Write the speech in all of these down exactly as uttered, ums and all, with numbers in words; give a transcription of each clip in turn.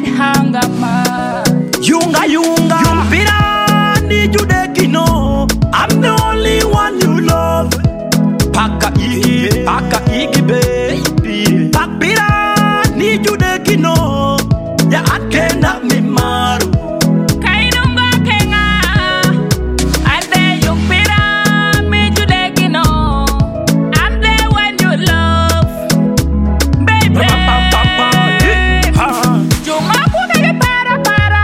hangama. Yunga yunga yumpira ni judekino. I'm the only one you love. Paka igi, paka igi baby. Pakpira ni judekino. Ya akenda mi maru. Kainunga kenga. Ade yumpira mi judekino. I'm the one you love, baby. Juma kuke para para.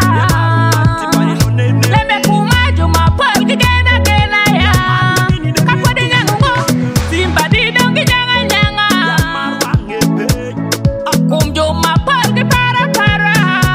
Leme kuma juma pol kigena kena ya. Kapodi nyango. Simba di dongi nyanga nyanga. Kum juma pol ki para para.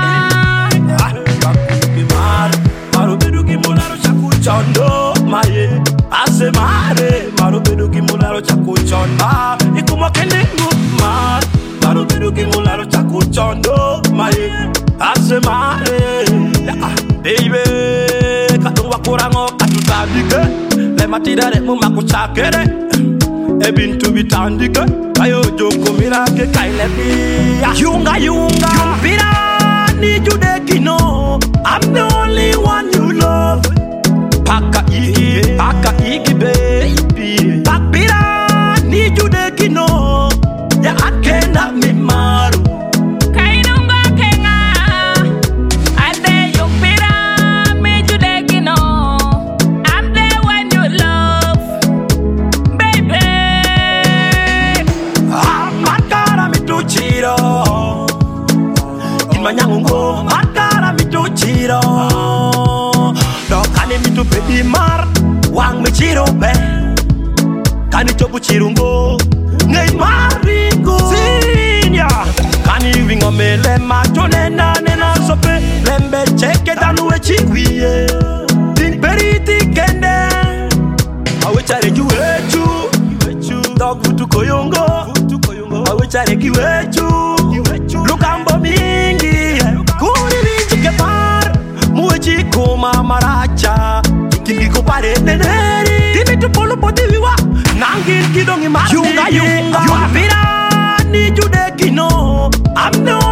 Maru bedu ki mularo chaku chondo maye. Ase mare maru bedu ki mularo chaku chonda. Ikumo kende ngumar. Maru bedu ki mularo chaku chondo maye. Ase mare baby katungwa kurango katutandike. Le matida de muma kuchakere. Ebintu bitandike. Ayo joko mirake kaile pia. Yunga yunga yumpira ni judekino. I'm the only one you love. Paka igi, paka igi baby. Pakpira ni judekino. Ya akenda mi maru. Kainunga kenga. Ade yumpira mi judekino. I'm the one you love, baby. Ah, marcara mi tu chiro. Manyango marcara mi tu chiro. Do kani mi tu pedi mar. Wang mi chiro be. Kani chobu chirungo. Ngay maringo. Sinya. Kani wingo me le matone na nena sope. Lembe cheke danu e chiwiye. Din periti kende. Awe chare juwechu. Dog futu koyongo. Awe chare kiwechu. Lukambo mingi. Kuri linji ke par. Muechi kuma maracha. Kingi ko pare neneri. Dimi tu polo poti viwa. Nangin kidongi mati. Yunga yunga yumpira ni judekino. I'm the